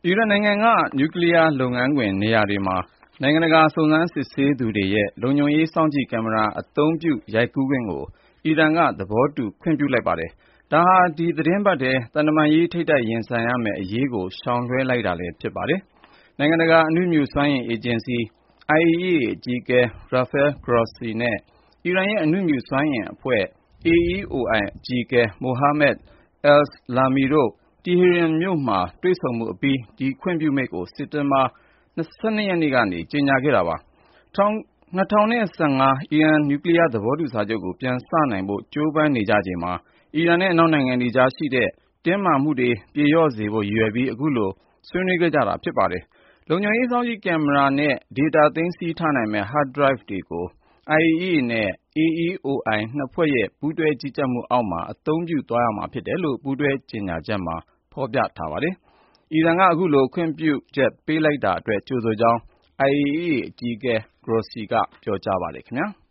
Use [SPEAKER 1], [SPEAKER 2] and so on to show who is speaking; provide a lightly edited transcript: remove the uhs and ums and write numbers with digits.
[SPEAKER 1] အီရန်နိုင်ငံက နျူကလ িয়ার လုပ်ငန်းခွင်နေရာတွေမှာ နိုင်ငံတကာစုံစမ်းစစ်ဆေးသူတွေရဲ့ လုံခြုံရေးစောင့်ကြည့်ကင်မရာအသုံးပြုရိုက်ကူးခွင့်ကို အီရန်ကသဘောတူခွင့်ပြုလိုက်ပါတယ်။ ဒါဟာ ဒီသီတင်းပတ်ထဲ သံတမန်ရေးထိပ်တိုက်ရင်ဆိုင်ရမယ့်အရေးကို ရှောင်လွှဲလိုက်တာလည်းဖြစ်ပါတယ်။ နိုင်ငံတကာအဏုမြူစွမ်းအင်အေဂျင်စီ IAEA အကြီးအကဲ Rafael Grossi နဲ့ အီရန်ရဲ့အဏုမြူစွမ်းအင်အဖွဲ့ AEOI အကြီးအကဲ Mohammad Eslami တို့ တီဟီရန်မြို့မှာတွေ့ဆုံမှုအပြီး ဒီခွင့်ပြုမိန့်ကို စက်တင်ဘာ ၁၂ ရက်နေ့က ကြေညာခဲ့တာပါ။ ၂၀၁၅ အီရန်နျူကလ িয়ার သဘောတူစာချုပ်ကို ပြန်စနိုင်ဖို့ကြိုးပမ်းနေကြချိန်မှာ အီရန်နဲ့အနောက်နိုင်ငံတွေကြားရှိတဲ့တင်းမာမှုတွေပြေလျော့စေဖို့ရည်ရွယ်ပြီး အခုလိုဆွေးနွေးခဲ့ကြတာဖြစ်ပါတယ်။ လုံခြုံရေးစောင့်ကြည့်ကင်မရာနဲ့ ဒေတာသိမ်းဆည်းထားနိုင်မယ့် Hard Drive တွေကို IAEA နဲ့ AEOI နှစ်ဖွဲ့ရဲ့ ပူးတွဲကြီးကြပ်မှုအောက်မှာ အသုံးပြုသွားရမှာဖြစ်တယ်လို့ ပူးတွဲကြေညာချက်မှာဖေါ်ပြထားပါတယ်။ အီရန်ကအခုလိုခွင့်ပြုချက်ပေးလိုက်တာအတွက် ကြိုဆိုကြောင်း IAEA အကြီးအကဲ Grossi ကပြောကြားပါတယ်ခင်ဗျာ။